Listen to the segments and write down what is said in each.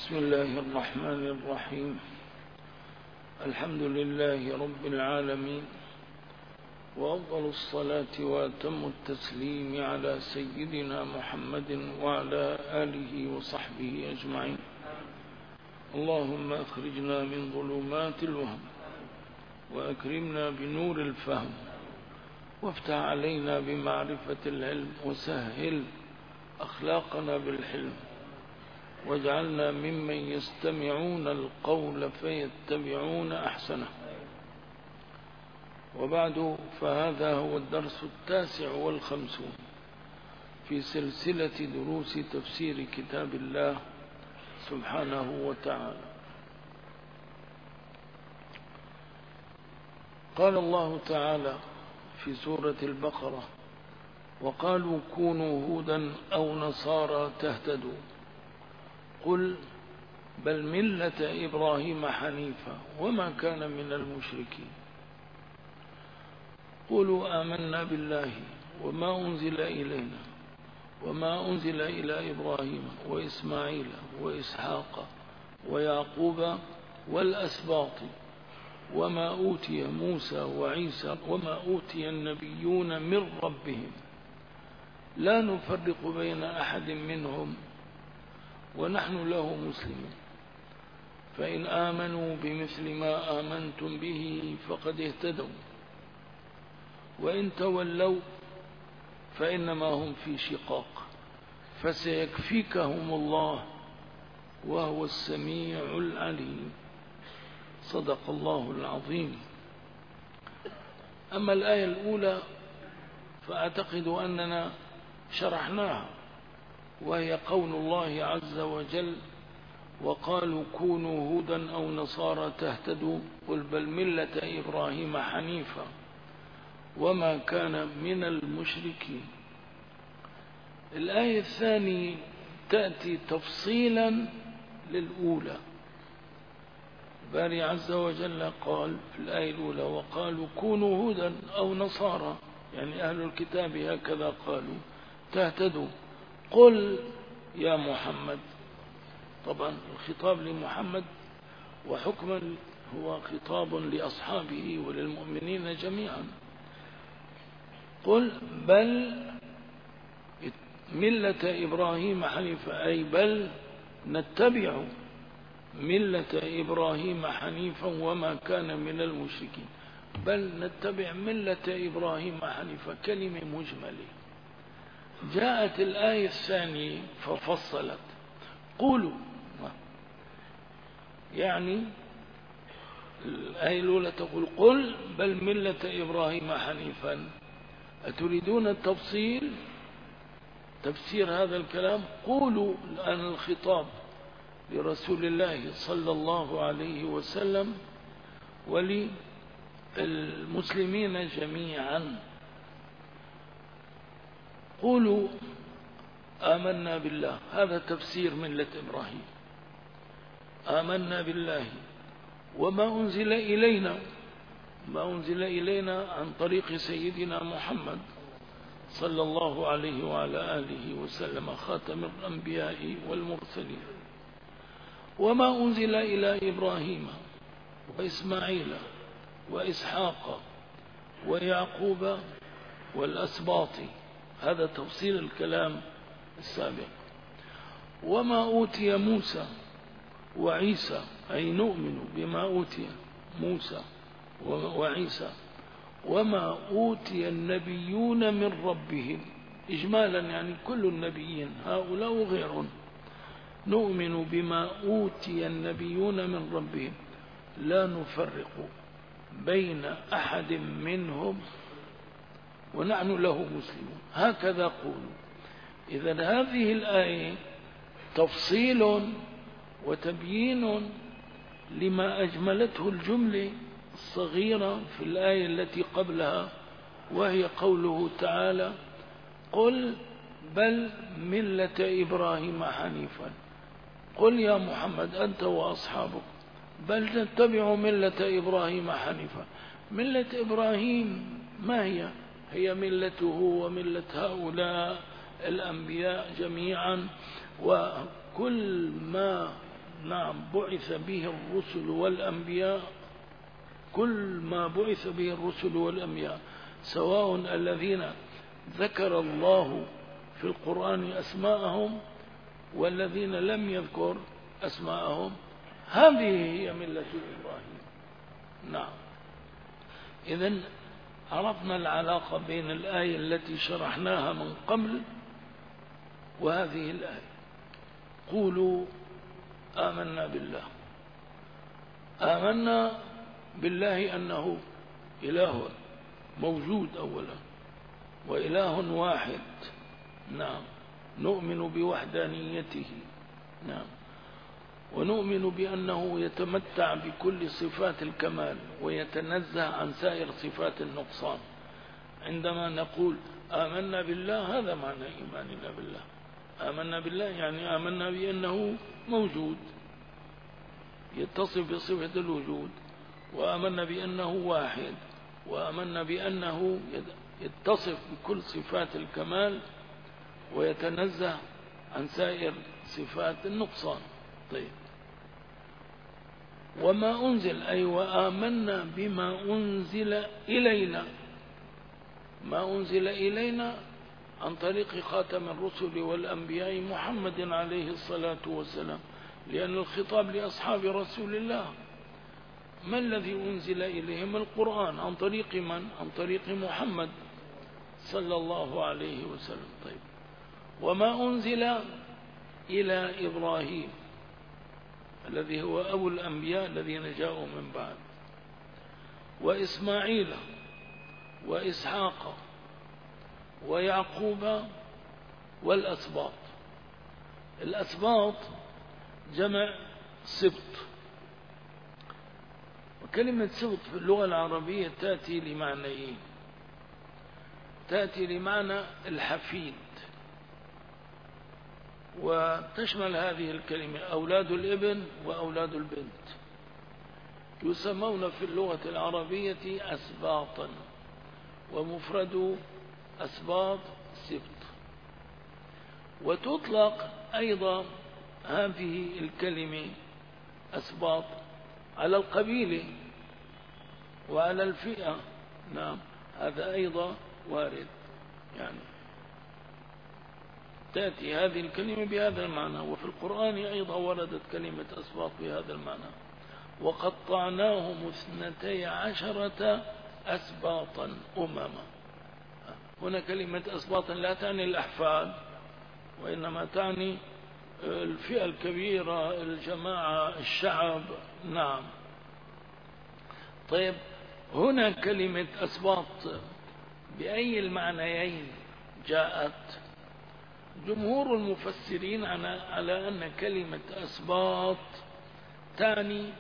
بسم الله الرحمن الرحيم. الحمد لله رب العالمين، وأفضل الصلاة وأتم التسليم على سيدنا محمد وعلى آله وصحبه أجمعين. اللهم أخرجنا من ظلمات الوهم وأكرمنا بنور الفهم، وافتح علينا بمعرفة العلم، وسهل أخلاقنا بالحلم، واجعلنا ممن يستمعون القول فيتبعون أحسنه. وبعد، فهذا هو الدرس 59 في سلسلة دروس تفسير كتاب الله سبحانه وتعالى. قال الله تعالى في سورة البقرة: وقالوا كونوا هودا أو نصارى تهتدوا، قل بل ملة إبراهيم حنيفا وما كان من المشركين. قولوا آمنا بالله وما أنزل إلينا وما أنزل إلى إبراهيم وإسماعيل وإسحاق ويعقوب والأسباط وما أوتي موسى وعيسى وما أوتي النبيون من ربهم لا نفرق بين أحد منهم ونحن له مسلمون، فإن آمنوا بمثل ما آمنتم به فقد اهتدوا، وإن تولوا فإنما هم في شقاق، فسيكفيكهم الله وهو السميع العليم. صدق الله العظيم. أما الآية الأولى فأعتقد أننا شرحناها، وهي قول الله عز وجل: وقالوا كونوا هودا أو نصارى تهتدوا، قل بل ملة إبراهيم حنيفا وما كان من المشركين. الآية الثانية تأتي تفصيلا للأولى. باري عز وجل قال في الآية الأولى: وقالوا كونوا هودا أو نصارى، يعني أهل الكتاب هكذا قالوا، تهتدوا. قل يا محمد، طبعا الخطاب لمحمد، وحكما هو خطاب لأصحابه وللمؤمنين جميعا. قل بل ملة إبراهيم حنيفا، أي بل نتبع ملة إبراهيم حنيفا وما كان من المشركين. بل نتبع ملة إبراهيم حنيفا كلمة مجملة. جاءت الآية الثانية ففصلت: قولوا، يعني الآية الأولى تقول قل بل ملة إبراهيم حنيفا، أتريدون التفصيل تفسير هذا الكلام؟ قولوا. الآن الخطاب لرسول الله صلى الله عليه وسلم وللمسلمين جميعا. قولوا آمنا بالله، هذا تفسير ملة إبراهيم. آمنا بالله وما أنزل إلينا، ما أنزل إلينا عن طريق سيدنا محمد صلى الله عليه وعلى آله وسلم، خاتم الأنبياء والمرسلين. وما أنزل إلى إبراهيم وإسماعيل وإسحاق ويعقوب والأسباط، هذا تفصيل الكلام السابق. وما أوتي موسى وعيسى، أي نؤمن بما أوتي موسى وعيسى. وما أوتي النبيون من ربهم، إجمالا يعني كل النبيين هؤلاء وغيرهم. نؤمن بما أوتي النبيون من ربهم لا نفرق بين أحد منهم ونحن له مسلمون، هكذا قولوا. إذن هذه الآية تفصيل وتبيين لما أجملته الجملة الصغيرة في الآية التي قبلها، وهي قوله تعالى: قل بل ملة إبراهيم حنيفا. قل يا محمد أنت وأصحابك بل نتبع ملة إبراهيم حنيفا. ملة إبراهيم ما هي؟ هي ملته وملة هؤلاء الأنبياء جميعا، وكل ما نعم بعث به الرسل والأنبياء، كل ما بعث به الرسل والأنبياء، سواء الذين ذكر الله في القرآن أسماءهم والذين لم يذكر أسماءهم، هذه هي ملة إبراهيم. نعم. إذن عرفنا العلاقة بين الآية التي شرحناها من قبل وهذه الآية. قولوا آمنا بالله. آمنا بالله أنه إله موجود أولا وإله واحد. نعم. نؤمن بوحدانيته. نعم. ونؤمن بأنه يتمتع بكل صفات الكمال ويتنزه عن سائر صفات النقصان. عندما نقول آمنا بالله هذا معنى إيماننا بالله. آمنا بالله يعني آمنا بأنه موجود يتصف بصفة الوجود، وآمنا بأنه واحد، وآمنا بأنه يتصف بكل صفات الكمال ويتنزه عن سائر صفات النقصان. طيب. وما أنزل أي وآمنا بما أنزل إلينا. ما أنزل إلينا عن طريق خاتم الرسل والأنبياء محمد عليه الصلاة والسلام، لأن الخطاب لأصحاب رسول الله. ما الذي أنزل إليهم؟ القرآن. عن طريق من؟ عن طريق محمد صلى الله عليه وسلم. طيب. وما أنزل إلى إبراهيم الذي هو أبو الأنبياء الذين جاءوا من بعد، وإسماعيل وإسحاق ويعقوب والأسباط. الأسباط جمع سبط، وكلمة سبط في اللغة العربية تأتي لمعنيين. تأتي لمعنى الحفيد، وتشمل هذه الكلمة أولاد الابن وأولاد البنت، يسمون في اللغة العربية أسباطا، ومفرد أسباط سبط. وتطلق أيضا هذه الكلمة أسباط على القبيلة وعلى الفئة. نعم. هذا أيضا وارد، يعني تأتي هذه الكلمة بهذا المعنى. وفي القرآن أيضا وردت كلمة أسباط بهذا المعنى. وقطعناهم 12 أسباطا أمما. هنا كلمة أسباطا لا تعني الأحفاد، وإنما تعني الفئة الكبيرة، الجماعة، الشعب. نعم. طيب. هنا كلمة أسباط بأي المعنيين جاءت؟ جمهور المفسرين على أن كلمة أسباط تعني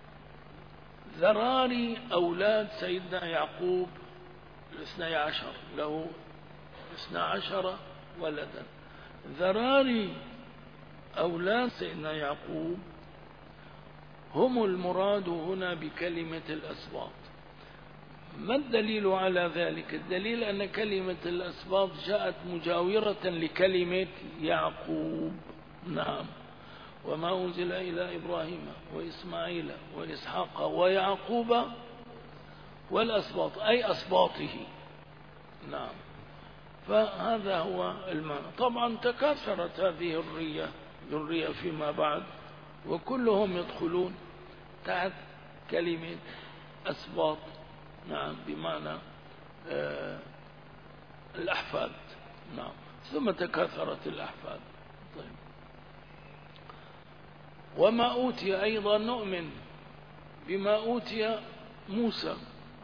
ذراري أولاد سيدنا يعقوب 12، له 12 ولدا. ذراري أولاد سيدنا يعقوب هم المراد هنا بكلمة الأسباط. ما الدليل على ذلك؟ الدليل أن كلمة الأسباط جاءت مجاورة لكلمة يعقوب. نعم. وما أنزل إلى إبراهيم وإسماعيل وإسحاق ويعقوب والأسباط أي أسباطه. نعم. فهذا هو المعنى. طبعا تكاثرت هذه الذرية فيما بعد، وكلهم يدخلون تحت كلمة أسباط. نعم. بمعنى الأحفاد. نعم. ثم تكاثرت الأحفاد. طيب. وما أوتي أيضا نؤمن بما أوتي موسى.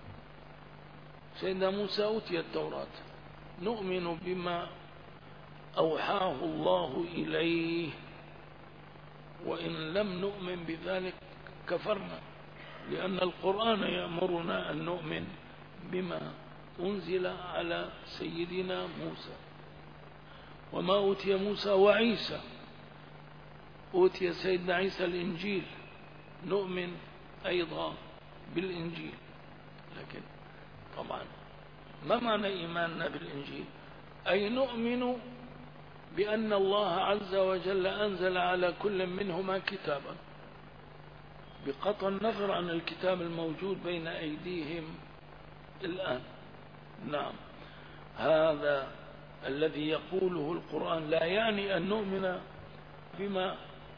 سيدنا موسى أوتي التوراة، نؤمن بما أوحاه الله إليه، وإن لم نؤمن بذلك كفرنا، لأن القرآن يأمرنا أن نؤمن بما أنزل على سيدنا موسى. وما أوتي موسى وعيسى، أوتي سيدنا عيسى الإنجيل، نؤمن أيضا بالإنجيل. لكن طبعا ما معنى إيماننا بالإنجيل؟ أي نؤمن بأن الله عز وجل أنزل على كل منهما كتابا، بقطع النظر عن الكتاب الموجود بين أيديهم الآن. نعم، هذا الذي يقوله القرآن لا يعني أن نؤمن بما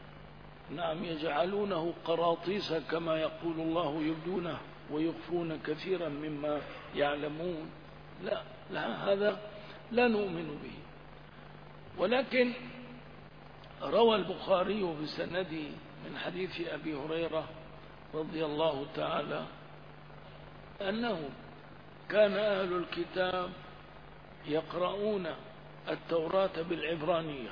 يجعلونه قراطيس كما يقول الله يبدونه ويخفون كثيرا مما يعلمون. لا هذا لا نؤمن به. ولكن روى البخاري بسنده من حديث أبي هريرة رضي الله تعالى أنه كان أهل الكتاب يقرؤون التوراة بالعبرانية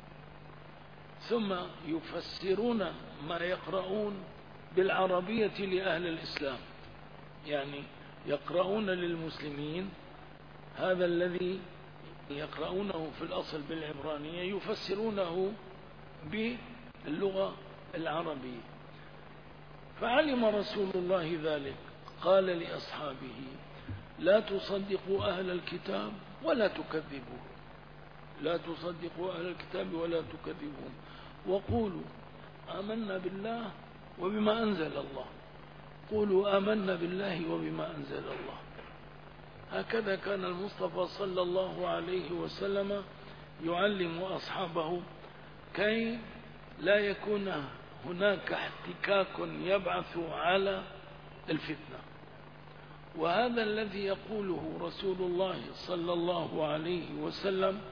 ثم يفسرون ما يقرؤون بالعربية لأهل الإسلام، يعني يقرؤون للمسلمين هذا الذي يقرؤونه في الأصل بالعبرانية يفسرونه باللغة العربية. فعلم رسول الله ذلك قال لأصحابه لا تصدقوا أهل الكتاب ولا تكذبوه، لا تصدقوا أهل الكتاب ولا تكذبون، وقولوا آمنا بالله وبما أنزل الله، قولوا آمنا بالله وبما أنزل الله. هكذا كان المصطفى صلى الله عليه وسلم يعلم أصحابه كي لا يكون هناك احتكاك يبعث على الفتنة. وهذا الذي يقوله رسول الله صلى الله عليه وسلم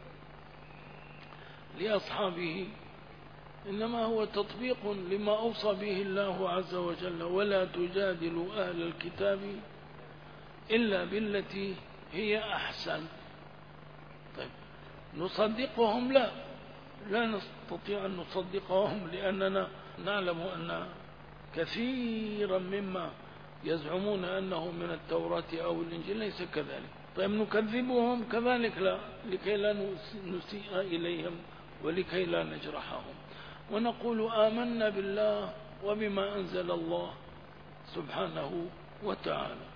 لأصحابه إنما هو تطبيق لما أوصى به الله عز وجل ولا تجادلوا أهل الكتاب إلا بالتي هي أحسن. طيب نصدقهم؟ لا نستطيع أن نصدقهم لأننا نعلم أن كثيرا مما يزعمون أنه من التوراة أو الإنجيل ليس كذلك. طيب نكذبهم؟ كذلك لا، لكي لا نسيء إليهم ولكي لا نجرحهم، ونقول آمنا بالله وبما أنزل الله سبحانه وتعالى.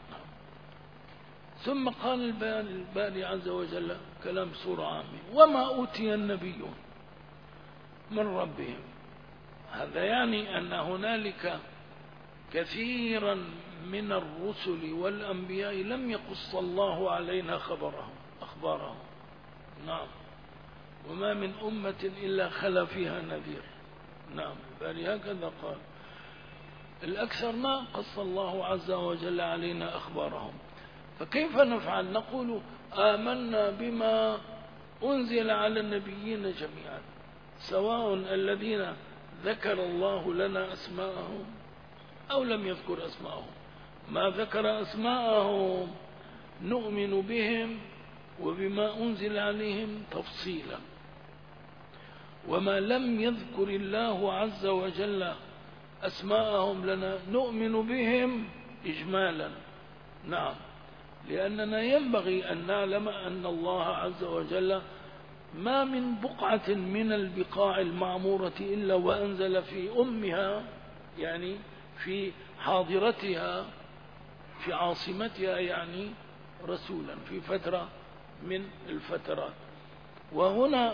ثم قال الباري عز وجل كلام سورة عامة وما أوتي النبيون من ربهم. هذا يعني أن هنالك كثيرا من الرسل والأنبياء لم يقص الله علينا أخبارهم. نعم، وما من أمة إلا خلا فيها نذير. نعم، هكذا قال. الأكثر ما قص الله عز وجل علينا أخبارهم. فكيف نفعل؟ نقول آمنا بما أنزل على النبيين جميعا سواء الذين ذكر الله لنا أسماءهم أو لم يذكر أسماءهم. ما ذكر أسماءهم نؤمن بهم وبما أنزل عليهم تفصيلا، وما لم يذكر الله عز وجل أسماءهم لنا نؤمن بهم إجمالا. نعم، لأننا ينبغي أن نعلم أن الله عز وجل ما من بقعة من البقاع المعمورة إلا وأنزل في أمها، يعني في حاضرتها في عاصمتها، يعني رسولا في فترة من الفترات. وهنا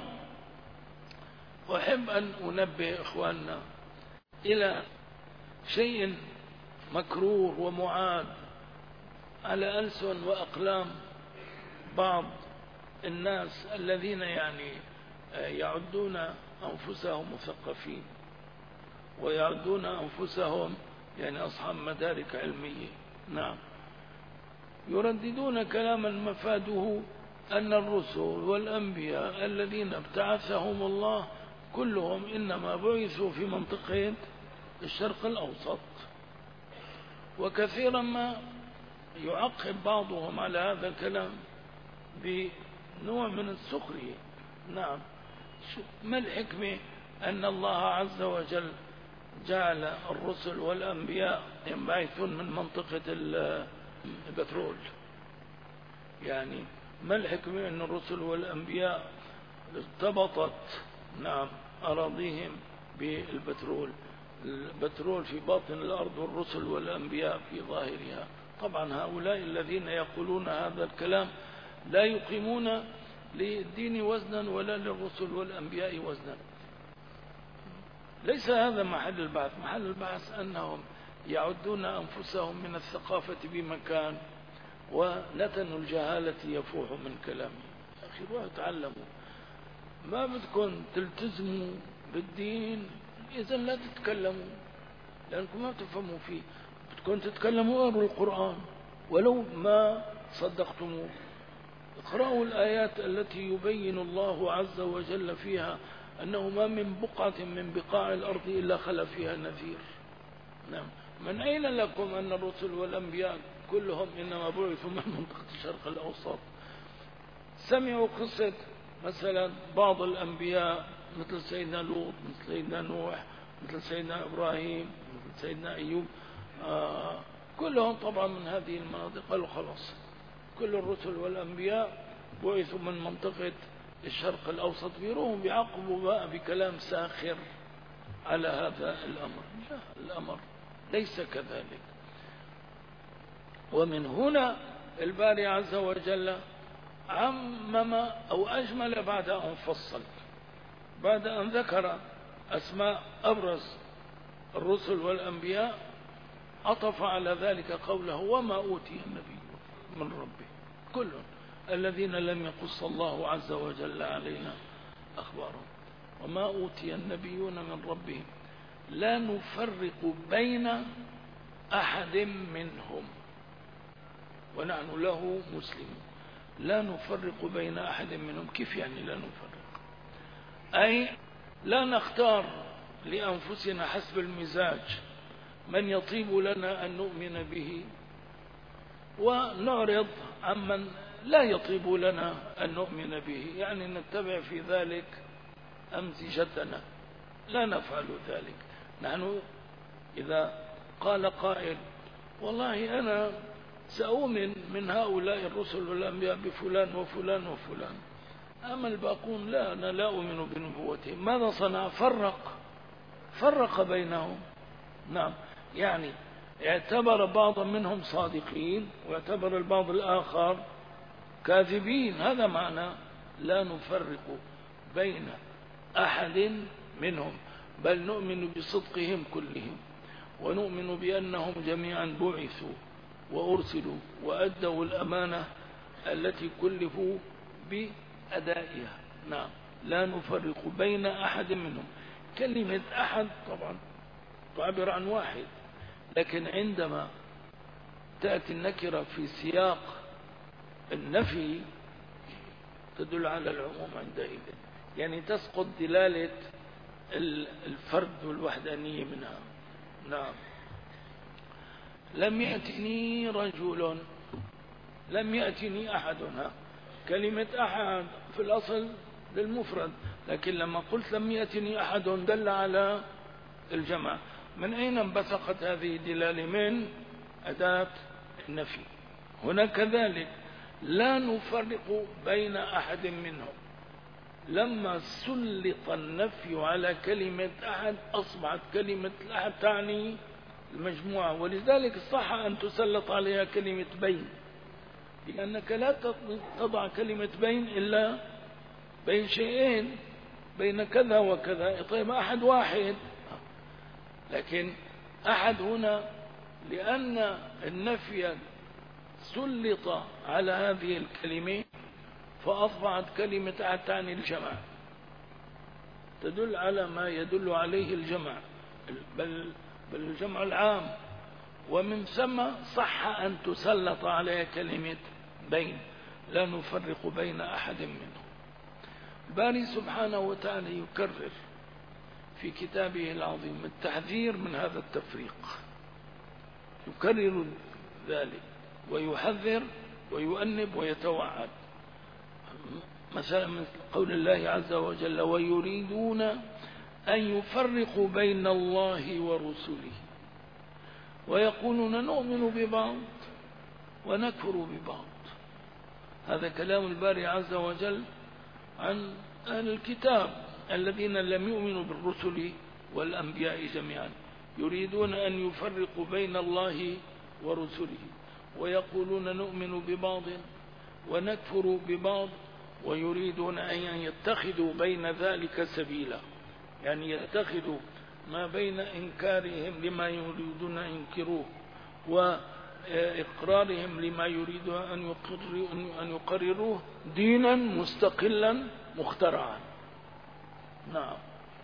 أحب أن أنبه إخواننا إلى شيء مكروه ومعاد على ألسن وأقلام بعض الناس الذين يعني يعدون أنفسهم مثقفين ويعدون أنفسهم يعني أصحاب مدارك علمية. نعم، يرددون كلاما مفاده أن الرسل والأنبياء الذين ابتعثهم الله كلهم إنما بعثوا في منطقة الشرق الأوسط. وكثيرا ما يعقب بعضهم على هذا الكلام بنوع من السخرية. نعم، ما الحكمة أن الله عز وجل جعل الرسل والأنبياء ينبعثون من منطقة البترول؟ يعني ما الحكمة أن الرسل والأنبياء ارتبطت نعم أراضيهم بالبترول؟ البترول في باطن الأرض والرسل والأنبياء في ظاهرها. طبعا هؤلاء الذين يقولون هذا الكلام لا يقيمون للدين وزنا ولا للرسل والأنبياء وزنا. ليس هذا محل البحث. محل البحث أنهم يعدون أنفسهم من الثقافة بمكان، ونتن الجهالة يفوح من كلامه. يا أخي روحوا تعلموا، ما بدكم تلتزموا بالدين إذا لا تتكلموا، لأنكم ما تفهموا فيه. بدكم تتكلموا اقروا القرآن ولو ما صدقتموه، اقرأوا الآيات التي يبين الله عز وجل فيها أنه ما من بقعة من بقاع الأرض إلا خلا فيها نذير. نعم. من أين لكم أن الرسل والأنبياء كلهم إنما بعثوا من منطقة الشرق الأوسط؟ سمعوا قصة مثلا بعض الأنبياء مثل سيدنا لوط، مثل سيدنا نوح، مثل سيدنا إبراهيم، مثل سيدنا أيوب، كلهم طبعا من هذه المناطق. قالوا خلاص كل الرسل والأنبياء بعثوا من منطقة الشرق الأوسط، بيروهم بيعقبوا بقى بكلام ساخر على هذا الأمر. لا، الأمر ليس كذلك. ومن هنا الباري عز وجل عمم أو أجمل بعد أن فصل، بعد أن ذكر أسماء أبرز الرسل والأنبياء، عطف على ذلك قوله وما أوتي النبي من ربه كل الذين لم يقص الله عز وجل علينا أخبارهم. وما أوتي النبيون من ربهم لا نفرق بين أحد منهم ونحن له مسلمون. لا نفرق بين أحد منهم. كيف يعني لا نفرق؟ أي لا نختار لأنفسنا حسب المزاج من يطيب لنا أن نؤمن به، ونعرض عمن لا يطيب لنا أن نؤمن به، يعني نتبع في ذلك أمزجتنا. لا نفعل ذلك. نحن إذا قال قائل والله أنا سأؤمن من هؤلاء الرسل والأنبياء بفلان وفلان وفلان، أما الباقون لا، أنا لا أؤمن بنبوتهم، ماذا صنع؟ فرق بينهم. نعم، يعني اعتبر بعض منهم صادقين واعتبر البعض الآخر كاذبين. هذا معنى لا نفرق بين أحد منهم، بل نؤمن بصدقهم كلهم، ونؤمن بأنهم جميعا بعثوا وأرسلوا وأدوا الأمانة التي كلفوا بأدائها. نعم، لا نفرق بين أحد منهم. كلمة أحد طبعا تعبر عن واحد، لكن عندما تأتي النكرة في سياق النفي تدل على العموم عندئذ، يعني تسقط دلالة الفرد والوحدانية منها. نعم. لم يأتني رجل، لم يأتني أحدنا. كلمة أحد في الأصل للمفرد، لكن لما قلت لم يأتني أحد دل على الجمع. من أين انبثقت هذه الدلالة؟ من أداة النفي. هنا كذلك لا نفرق بين أحد منهم. لما سلط النفي على كلمة أحد أصبحت كلمة الأحد تعني المجموعة، ولذلك صح أن تسلط عليها كلمة بين، لأنك لا تضع كلمة بين إلا بين شيئين، بين كذا وكذا. طيب أحد واحد، لكن أحد هنا لأن النفي سلط على هذه الكلمة فأصبحت كلمة أحد تعني الجمع، تدل على ما يدل عليه الجمع، بل الجمع العام. ومن ثم صح أن تسلط عليها كلمة بين، لا نفرق بين أحد منهم. الباري سبحانه وتعالى يكرر في كتابه العظيم التحذير من هذا التفريق، يكرر ذلك ويحذر ويؤنب ويتوعد. مثلا من قول الله عز وجل ويريدون أن يفرقوا بين الله ورسله ويقولون نؤمن ببعض ونكفر ببعض. هذا كلام الباري عز وجل عن أهل الكتاب الذين لم يؤمنوا بالرسل والأنبياء جميعا. يريدون أن يفرقوا بين الله ورسله ويقولون نؤمن ببعض ونكفر ببعض، ويريدون أن يتخذوا بين ذلك سبيلا، يعني يتخذوا ما بين إنكارهم لما يريدون أن ينكروه وإقرارهم لما يريدون أن يقرروه دينا مستقلا مخترعا. نعم.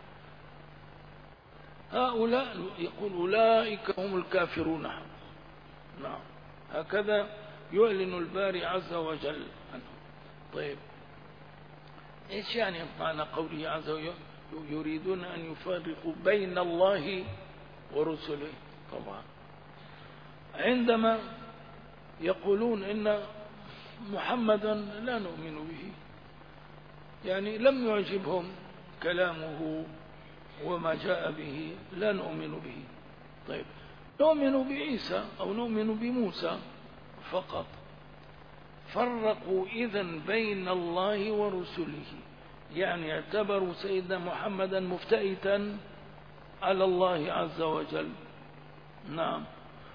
هؤلاء يقول أولئك هم الكافرون. نعم. هكذا يعلن الباري عز وجل عنه. طيب إيش يعني معنى قوله عز وجل يريدون أن يفرقوا بين الله ورسله؟ طبعا عندما يقولون إن محمدا لا نؤمن به، يعني لم يعجبهم كلامه وما جاء به، لا نؤمن به. طيب نؤمن بعيسى أو نؤمن بموسى فقط. فرقوا إذن بين الله ورسله، يعني اعتبروا سيدنا محمدا مفتئتا على الله عز وجل. نعم.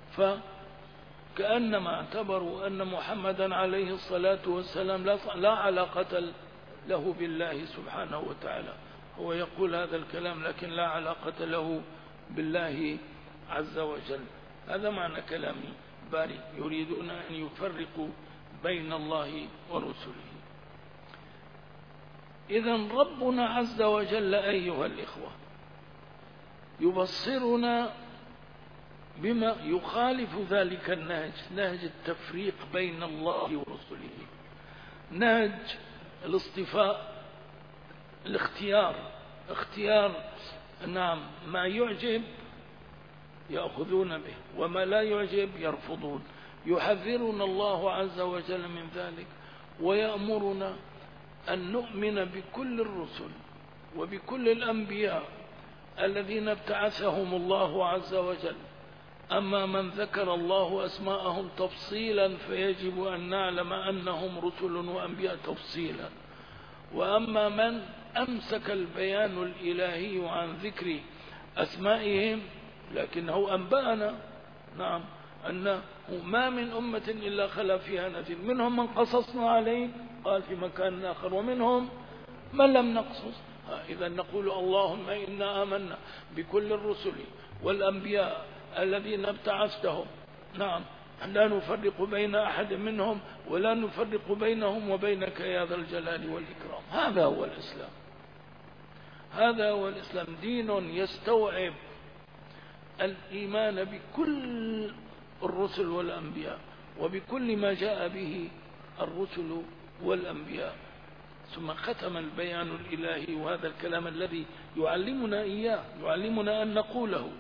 فكأنما اعتبروا أن محمدا عليه الصلاة والسلام لا علاقة له بالله سبحانه وتعالى. هو يقول هذا الكلام لكن لا علاقة له بالله عز وجل. هذا معنى كلامي باري، يريدون أن يفرقوا بين الله ورسله. إذن ربنا عز وجل أيها الإخوة يبصرنا بما يخالف ذلك النهج، نهج التفريق بين الله ورسله، نهج الاصطفاء، اختيار نعم ما يعجب يأخذون به وما لا يعجب يرفضون. يحذرنا الله عز وجل من ذلك ويأمرنا أن نؤمن بكل الرسل وبكل الأنبياء الذين ابتعثهم الله عز وجل. أما من ذكر الله أسماءهم تفصيلا فيجب أن نعلم أنهم رسل وأنبياء تفصيلا. وأما من أمسك البيان الإلهي عن ذكر أسمائهم لكنه أنبأنا نعم أنه ما من أمة إلا خلا فيها نذير، منهم من قصصنا عليه قال في مكان آخر ومنهم من لم نقصص. إذا نقول اللهم إنا آمنا بكل الرسل والأنبياء الذين ابتعثتهم نعم لا نفرق بين أحد منهم ولا نفرق بينهم وبينك يا ذا الجلال والإكرام. هذا هو الإسلام، هذا هو الإسلام، دين يستوعب الإيمان بكل الرسل والأنبياء وبكل ما جاء به الرسل والأنبياء. ثم ختم البيان الإلهي، وهذا الكلام الذي يعلمنا إياه، يعلمنا أن نقوله.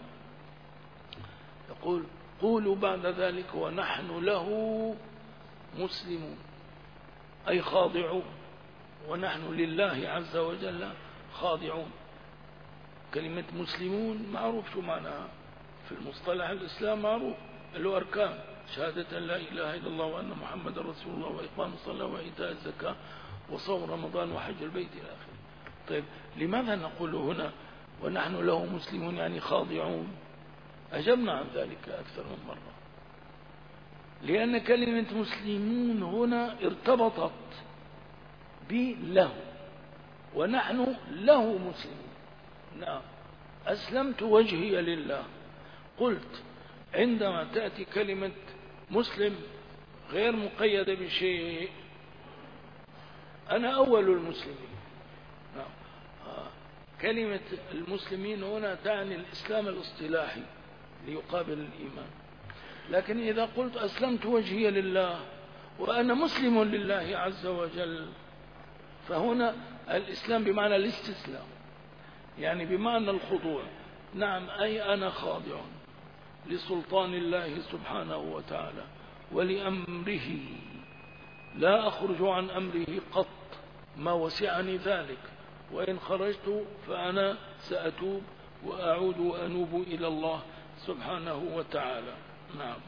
يقول قولوا بعد ذلك ونحن له مسلمون، أي خاضعون، ونحن لله عز وجل خاضعون. كلمة مسلمون معروف شو معناها في المصطلح الإسلام، معروف له أركان: شهادة لا إله إلا الله وأن محمد رسول الله وإقام الصلاة وإيتاء الزكاة وصوم رمضان وحج البيت إلى آخره. طيب لماذا نقول هنا ونحن له مسلمون يعني خاضعون؟ أجبنا عن ذلك أكثر من مرة، لأن كلمة مسلمون هنا ارتبطت بله، ونحن له مسلمون. نعم، أسلمت وجهي لله. قلت عندما تأتي كلمة مسلم غير مقيدة بشيء، أنا أول المسلمين. نعم. كلمة المسلمين هنا تعني الإسلام الاصطلاحي ليقابل الإيمان. لكن إذا قلت أسلمت وجهي لله وأنا مسلم لله عز وجل، فهنا الإسلام بمعنى الاستسلام، يعني بمعنى الخضوع. نعم، أي أنا خاضع لسلطان الله سبحانه وتعالى ولأمره، لا أخرج عن أمره قط، ما وسعني ذلك، وإن خرجت فأنا سأتوب وأعود وأنوب إلى الله سبحانه وتعالى. نعم.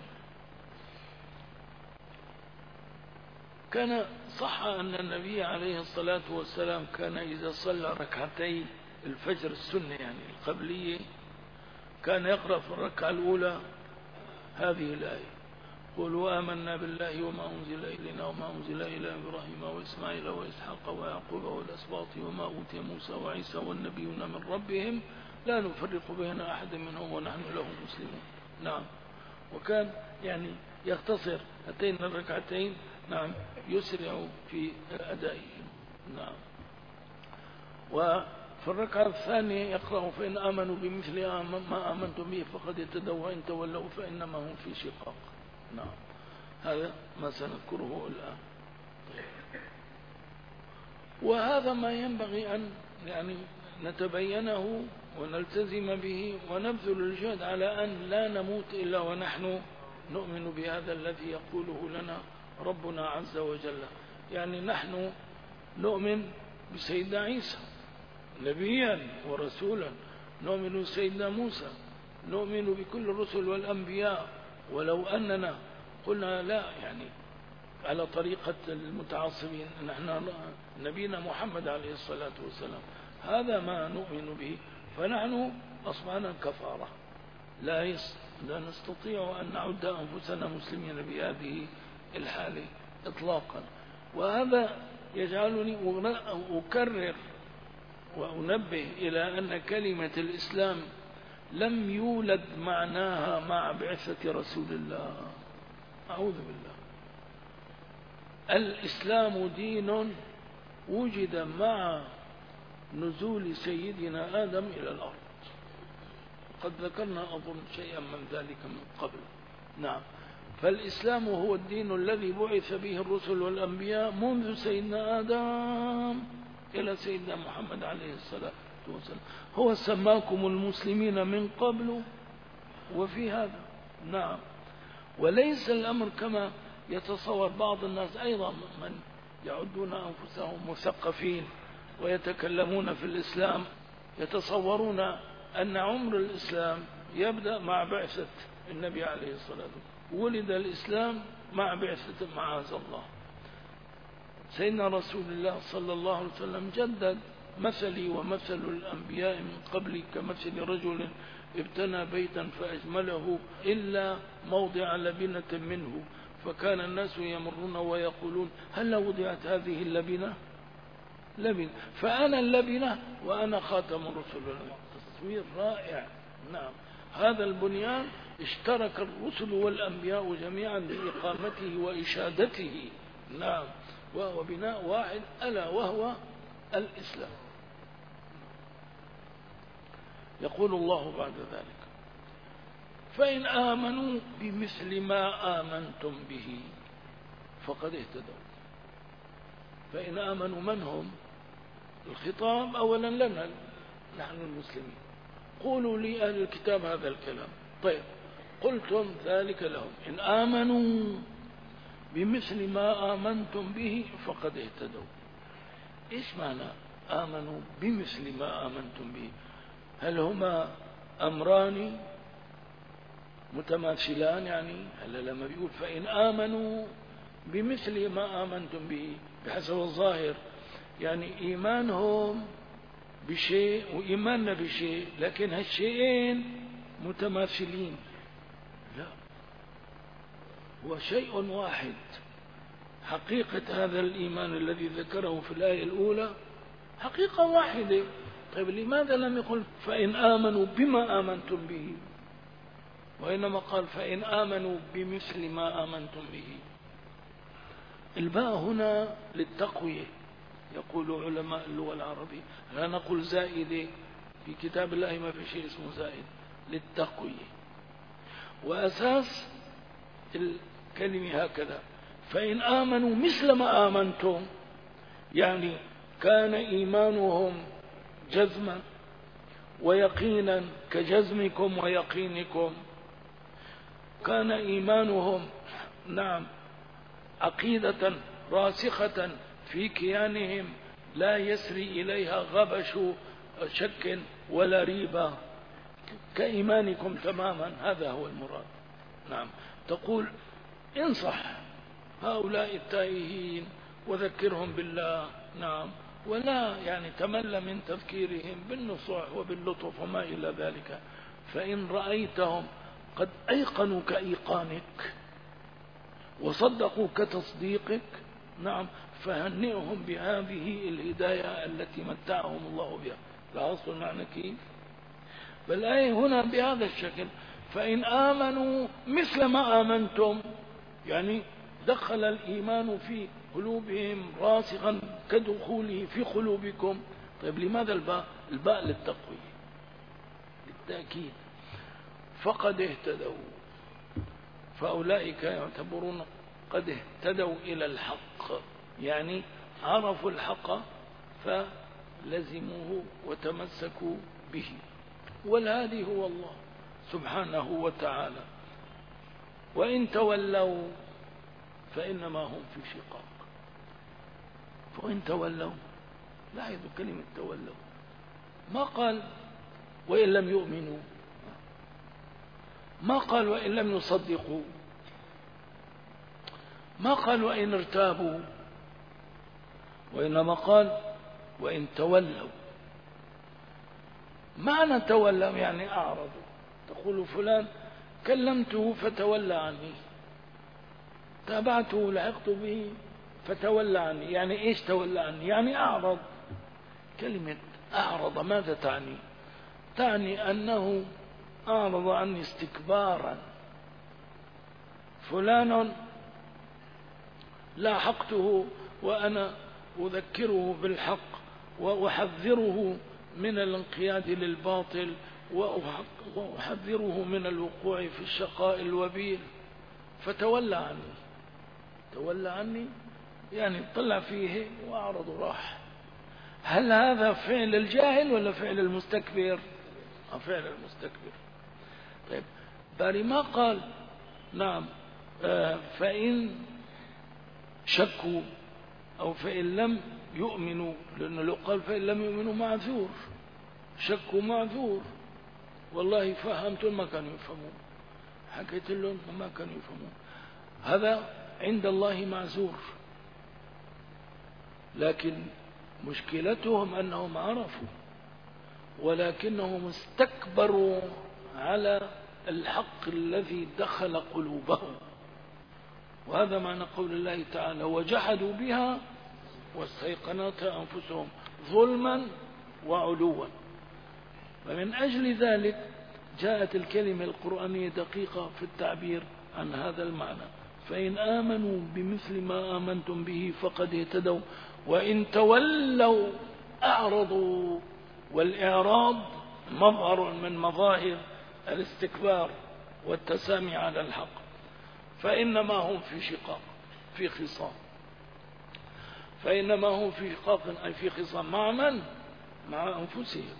كان صح أن النبي عليه الصلاة والسلام كان إذا صلى ركعتي الفجر السنة يعني القبلية كان يقرأ في الركعة الأولى هذه الآية: قولوا آمنا بالله وما أنزل إلينا وما أنزل إلى إبراهيم وإسماعيل وإسحاق ويعقوب والأسباط وما أوتي موسى وعيسى والنبيون من ربهم لا نفرق بين أحد منهم ونحن له مسلمون. نعم. وكان يعني يختصر هاتين الركعتين، نعم، يسرع في أدائهم. نعم. وفي الركعة الثانية يقرأ فإن آمنوا بمثل ما آمنتم به فقد اهتدوا وإن تولوا فإنما هم في شقاق. نعم. هذا ما سنذكره الآن. وهذا ما ينبغي أن يعني نتبينه ونلتزم به ونبذل الجهد على أن لا نموت إلا ونحن نؤمن بهذا الذي يقوله لنا ربنا عز وجل. يعني نحن نؤمن بسيدنا عيسى نبيا ورسولا، نؤمن بسيدنا موسى، نؤمن بكل الرسل والأنبياء. ولو أننا قلنا لا يعني على طريقة المتعصبين نحن نبينا محمد عليه الصلاة والسلام، هذا ما نؤمن به، فنحن أصبحنا كفارة، لا نستطيع أن نعد أنفسنا مسلمين بهذه الحالة إطلاقا. وهذا يجعلني أكرر وأنبه إلى أن كلمة الإسلام لم يولد معناها مع بعثة رسول الله. أعوذ بالله. الإسلام دين وجد مع نزول سيدنا آدم إلى الأرض، قد ذكرنا أظن شيئا من ذلك من قبل. نعم. فالإسلام هو الدين الذي بعث به الرسل والأنبياء منذ سيدنا آدم إلى سيدنا محمد عليه الصلاة والسلام. هو سماكم المسلمين من قبل وفي هذا. نعم. وليس الأمر كما يتصور بعض الناس أيضا من يعدون أنفسهم مثقفين ويتكلمون في الإسلام، يتصورون أن عمر الإسلام يبدأ مع بعثة النبي عليه الصلاة والسلام. ولد الإسلام مع بعثة معاذ الله. سيدنا رسول الله صلى الله عليه وسلم جدد مثلي ومثل الأنبياء من قبل كمثل رجل ابتنى بيتا فأجمله إلا موضع لبنة منه، فكان الناس يمرون ويقولون هل وضعت هذه اللبنة؟ لبنة، فأنا اللبنة وأنا خاتم الرسل. تصوير رائع. نعم. هذا البنيان اشترك الرسل والأنبياء جميعا بإقامته وإشادته. نعم. وهو بناء واحد ألا وهو الإسلام. يقول الله بعد ذلك فإن آمنوا بمثل ما آمنتم به فقد اهتدوا. فإن آمنوا من هم؟ الخطاب أولا لنا نحن المسلمين. قولوا لي أهل الكتاب هذا الكلام. طيب قلتم ذلك لهم. إن آمنوا بمثل ما آمنتم به فقد اهتدوا. إيش معنى آمنوا بمثل ما آمنتم به؟ هل هما أمران متماثلان؟ يعني هل لما بيقول فإن آمنوا بمثل ما آمنتم به بحسب الظاهر يعني إيمانهم بشيء وإيماننا بشيء، لكن هالشيئين متماثلين؟ لا، هو شيء واحد. حقيقة هذا الإيمان الذي ذكره في الآية الأولى حقيقة واحدة. طيب لماذا لم يقل فإن آمنوا بما آمنتم به، وإنما قال فإن آمنوا بمثل ما آمنتم به؟ الباء هنا للتقوية. يقول علماء اللغة العربية لا نقول زائدة، في كتاب الله ما في شيء اسمه زائد، للتقوية. وأساس الكلمة هكذا فإن آمنوا مثل ما آمنتم، يعني كان إيمانهم جزما ويقينا كجزمكم ويقينكم، كان إيمانهم نعم عقيدة راسخة في كيانهم لا يسري إليها غبش شك ولا ريبة، كإيمانكم تماما. هذا هو المراد. نعم. تقول انصح هؤلاء التائهين وذكرهم بالله. نعم. ولا يعني تمل من تذكيرهم بالنصح وباللطف وما إلى ذلك. فإن رأيتهم قد أيقنوا كإيقانك وصدقوا كتصديقك، نعم، فهنئهم بهذه الهداية التي متعهم الله بها. لاحظوا المعنى كيف؟ بالآية هنا بهذا الشكل: فإن آمنوا مثل ما آمنتم، يعني دخل الإيمان في قلوبهم راسخا كدخوله في قلوبكم. طيب لماذا الباء للتقوية للتأكيد. فقد اهتدوا، فأولئك يعتبرون قد اهتدوا إلى الحق، يعني عرفوا الحق فلزموه وتمسكوا به. والهادي هو الله سبحانه وتعالى. وإن تولوا فإنما هم في شقاق. فإن تولوا، لاحظوا كلمة تولوا، ما قال وإن لم يؤمنوا، ما قال وإن لم يصدقوا، ما قال وإن ارتابوا، وإنما قال وإن تولوا. معنى تولوا يعني أعرضوا. تقول فلان كلمته فتولى عني، تابعته لحقت به فتولى عني. يعني إيش تولى عني؟ يعني أعرض. كلمة أعرض ماذا تعني؟ تعني أنه أعرض عني استكبارا. فلان لاحقته وأنا أذكره بالحق وأحذره من الانقياد للباطل وأحذره من الوقوع في الشقاء الوبيل، فتولى عني. تولى عني يعني طلع فيه وأعرض وراح. هل هذا فعل الجاهل ولا فعل المستكبر؟ فعل المستكبر. طيب باري ما قال نعم فإن شكوا أو فإن لم يؤمنوا، لأنه لو قال فإن لم يؤمنوا معذور، شكوا معذور، والله فهمتم ما كانوا يفهمون، حكيت لهم ما كانوا يفهمون، هذا عند الله معذور. لكن مشكلتهم أنهم عرفوا ولكنهم استكبروا على الحق الذي دخل قلوبهم. وهذا معنى قول الله تعالى: وجحدوا بها واستيقنتها أنفسهم ظلما وعلوا. ومن أجل ذلك جاءت الكلمة القرآنية دقيقة في التعبير عن هذا المعنى: فإن آمنوا بمثل ما آمنتم به فقد اهتدوا وإن تولوا أعرضوا. والإعراض مظهر من مظاهر الاستكبار والتسامي على الحق. فإنما هم في شقاق، في خصام. فإنما هم في شقاق أي في خصام. مع من؟ مع أنفسهم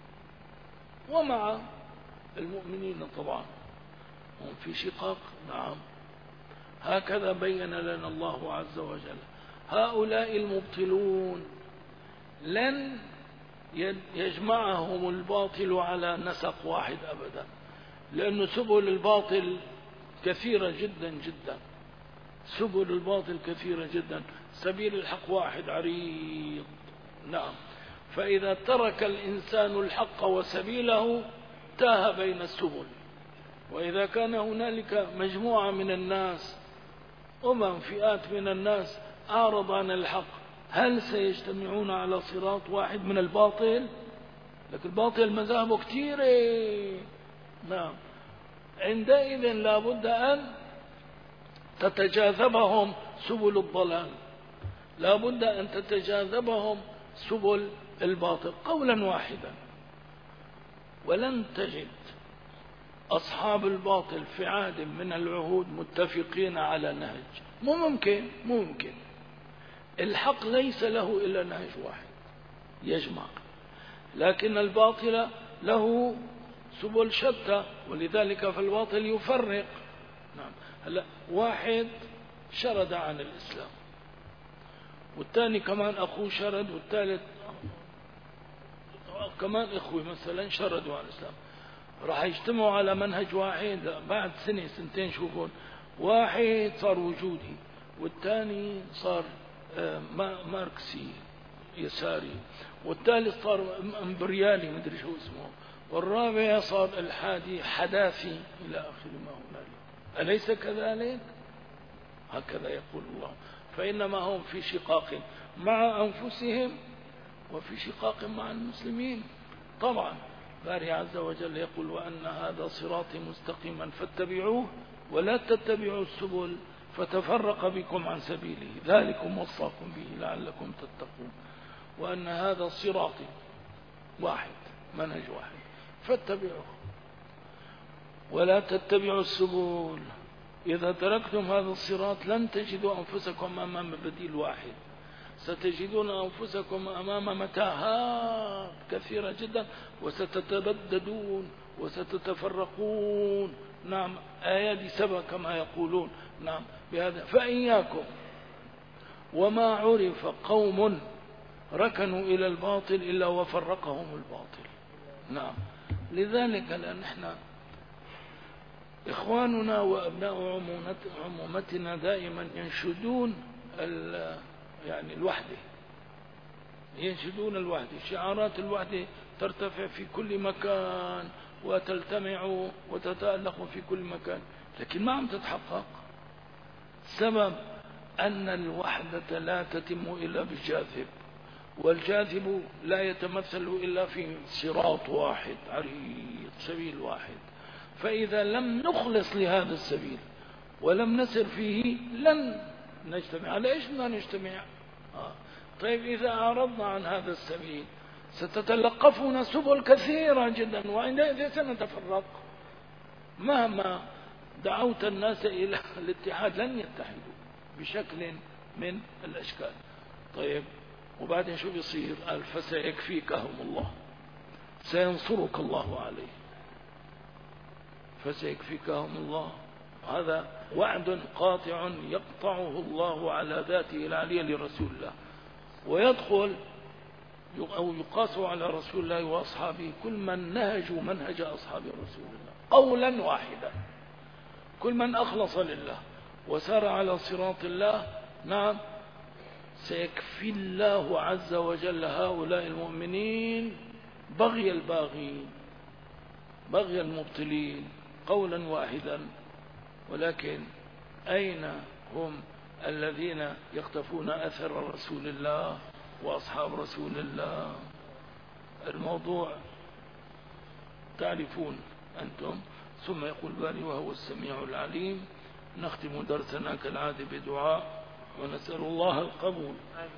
ومع المؤمنين طبعا. هم في شقاق، نعم. هكذا بين لنا الله عز وجل. هؤلاء المبطلون لن يجمعهم الباطل على نسق واحد أبدا، لأن سبل الباطل كثيرة جدا جدا. سبل الباطل كثيرة جدا، سبيل الحق واحد عريض، نعم. فإذا ترك الإنسان الحق وسبيله تاه بين السبل. وإذا كان هنالك مجموعة من الناس، فئات من الناس أعرض عن الحق، هل سيجتمعون على صراط واحد من الباطل؟ لكن الباطل مذاهبه كثيرة، نعم. عندئذ لابد أن تتجاذبهم سبل الضلال، لابد أن تتجاذبهم سبل الباطل قولا واحدا. ولن تجد أصحاب الباطل في عهد من العهود متفقين على نهج. ممكن الحق ليس له إلا نهج واحد يجمع، لكن الباطل له سبل شتى، ولذلك فالباطل يفرق. نعم. هلا واحد شرد عن الإسلام، والثاني كمان أخوه شرد، والثالث كمان إخوي مثلا شردوا عن الإسلام. راح يجتمعوا على منهج واحد بعد سنة سنتين. شوفون، واحد صار وجودي، والثاني صار ماركسي يساري، والثالث صار امبريالي مدري شو اسمه، والرابع صار الحادي حداثي إلى آخر ما هنالك. أليس كذلك؟ هكذا يقول الله. فإنما هم في شقاق مع أنفسهم وفي شقاق مع المسلمين. طبعا باري عز وجل يقول وأن هذا صراطي مستقيما فاتبعوه ولا تتبعوا السبل فتفرق بكم عن سبيله ذلكم وصاكم به لعلكم تتقون. وأن هذا صراطي واحد، منهج واحد، فاتبعوه ولا تتبعوا السبل. إذا تركتم هذا الصراط لن تجدوا أنفسكم أمام بديل واحد، ستجدون أنفسكم أمام متاهات كثيرة جدا، وستتبددون وستتفرقون. نعم، آيات سبع كما يقولون. نعم، بهذا فإياكم وما عرف قوم ركنوا إلى الباطل إلا وفرقهم الباطل. نعم، لذلك لأن احنا إخواننا وأبناء عمومتنا دائما ينشدون يعني الوحدة، ينشدون الوحدة، شعارات الوحدة ترتفع في كل مكان وتلتمع وتتألق في كل مكان، لكن ما عم تتحقق. سبب أن الوحدة لا تتم إلا بالجاذب، والجاذب لا يتمثل إلا في صراط واحد عريض، سبيل واحد. فإذا لم نخلص لهذا السبيل ولم نسر فيه لن نجتمع. ليش ما نجتمع؟ طيب إذا أعرضنا عن هذا السبيل ستتلقفنا سبل كثيرة جدا، وعندئذ سنتفرق. مهما دعوت الناس إلى الاتحاد لن يتحدوا بشكل من الأشكال. طيب وبعدين شو بيصير؟ قال فسيكفيكهم الله، سينصرك الله عليه، فسيكفيكهم الله. هذا وعد قاطع يقطعه الله على ذاته العلية لرسول الله، ويدخل أو يقاس على رسول الله وأصحابه كل من نهجوا منهج أصحاب رسول الله قولا واحدا، كل من أخلص لله وسار على صراط الله. نعم، سيكفي الله عز وجل هؤلاء المؤمنين بغي الباغين، بغي المبطلين قولا واحدا. ولكن أين هم الذين يقتفون أثر رسول الله وأصحاب رسول الله؟ الموضوع تعرفون أنتم. ثم يقول باري وهو السميع العليم. نختم درسنا كالعادة بدعاء ونسأل الله القبول.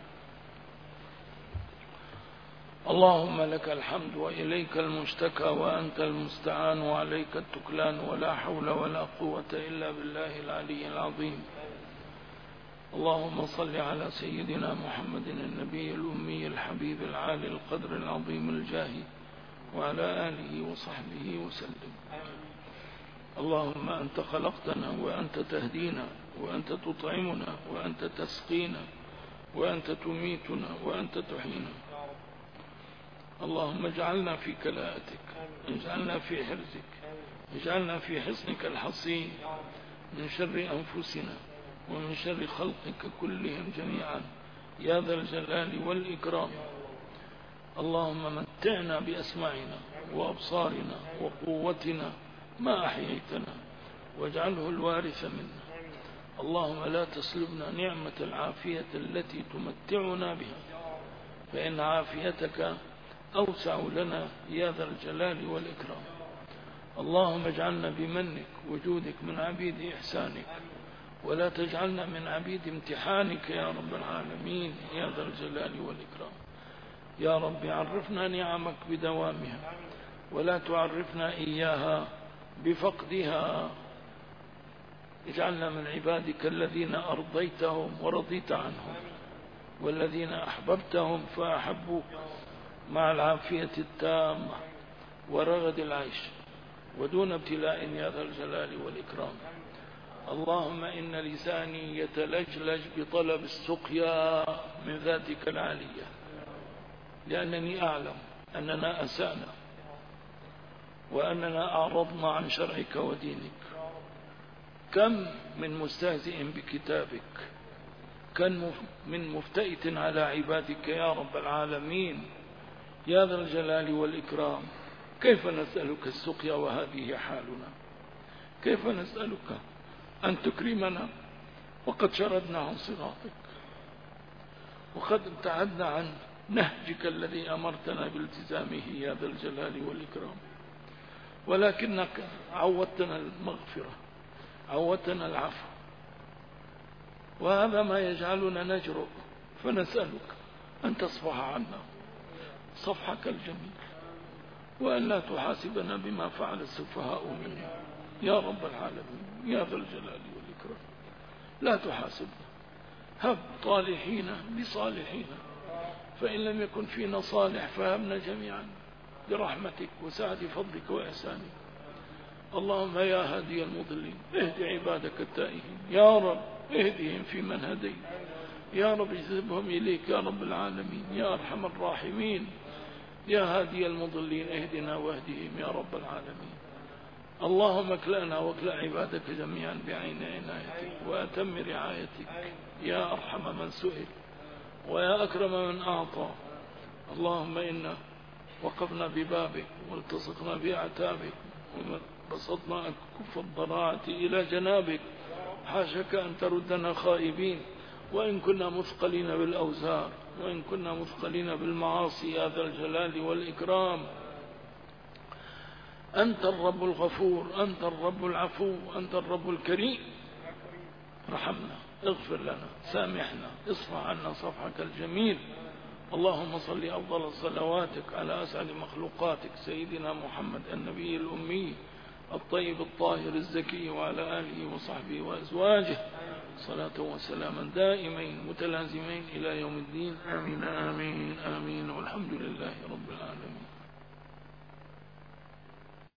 اللهم لك الحمد وإليك المشتكى وأنت المستعان وعليك التكلان، ولا حول ولا قوة إلا بالله العلي العظيم. اللهم صل على سيدنا محمد النبي الأمي الحبيب العالي القدر العظيم الجاه، وعلى آله وصحبه وسلم. اللهم أنت خلقتنا وأنت تهدينا وأنت تطعمنا وأنت تسقينا وأنت تميتنا وأنت تحيينا. اللهم اجعلنا في كلاءتك، اجعلنا في حرزك، اجعلنا في حصنك الحصين من شر أنفسنا ومن شر خلقك كلهم جميعا يا ذا الجلال والإكرام. اللهم متعنا بأسماعنا وأبصارنا وقوتنا ما أحييتنا واجعله الوارث منا. اللهم لا تسلبنا نعمة العافية التي تمتعنا بها، فإن عافيتك أوسع لنا يا ذا الجلال والإكرام. اللهم اجعلنا بمنك وجودك من عبيد إحسانك، ولا تجعلنا من عبيد امتحانك يا رب العالمين يا ذا الجلال والإكرام. يا رب عرفنا نعمك بدوامها، ولا تعرفنا إياها بفقدها. اجعلنا من عبادك الذين أرضيتهم ورضيت عنهم، والذين أحببتهم فأحبوك، مع العافية التامة ورغد العيش ودون ابتلاء يا ذا الجلال والإكرام. اللهم إن لساني يتلجلج بطلب السقيا من ذاتك العالية، لأنني أعلم أننا أسأنا وأننا أعرضنا عن شرعك ودينك. كم من مستهزئ بكتابك، كم من مفتئت على عبادك يا رب العالمين يا ذا الجلال والإكرام. كيف نسألك السقيا وهذه حالنا؟ كيف نسألك أن تكرمنا وقد شردنا عن صراطك، وقد ابتعدنا عن نهجك الذي أمرتنا بالتزامه يا ذا الجلال والإكرام، ولكنك عودتنا المغفرة، عودتنا العفو، وهذا ما يجعلنا نجرؤ، فنسألك أن تصفح عنا صفحك الجميل، وأن لا تحاسبنا بما فعل السفهاء منا يا رب العالمين يا ذا الجلال والإكرام. لا تحاسبنا، هب طالحين بصالحين، فإن لم يكن فينا صالح فهبنا جميعا برحمتك وسعة فضلك وإحسانك. اللهم يا هادي المضلين اهد عبادك التائهين يا رب، اهدهم في من هديت يا رب، اجذبهم إليك يا رب العالمين يا أرحم الراحمين. يا هادي المضلين اهدنا واهدهم يا رب العالمين. اللهم اكلأنا واكلأ عبادك جميعا بعين عنايتك وأتم رعايتك يا أرحم من سئل ويا أكرم من أعطى. اللهم إنا وقفنا ببابك والتصقنا بأعتابك وبسطنا كف الضراعة إلى جنابك، حاشك أن تردنا خائبين، وإن كنا مثقلين بالأوزار وإن كنا مثقلين بالمعاصي يا ذا الجلال والإكرام. أنت الرب الغفور، أنت الرب العفو، أنت الرب الكريم. رحمنا، اغفر لنا، سامحنا، اصفح عنا صفحك الجميل. اللهم صل أفضل صلواتك على أسعد مخلوقاتك سيدنا محمد النبي الأمي الطيب الطاهر الزكي، وعلى آله وصحبه وأزواجه صلاة وسلاما دائمين متلازمين إلى يوم الدين. آمين آمين آمين، والحمد لله رب العالمين.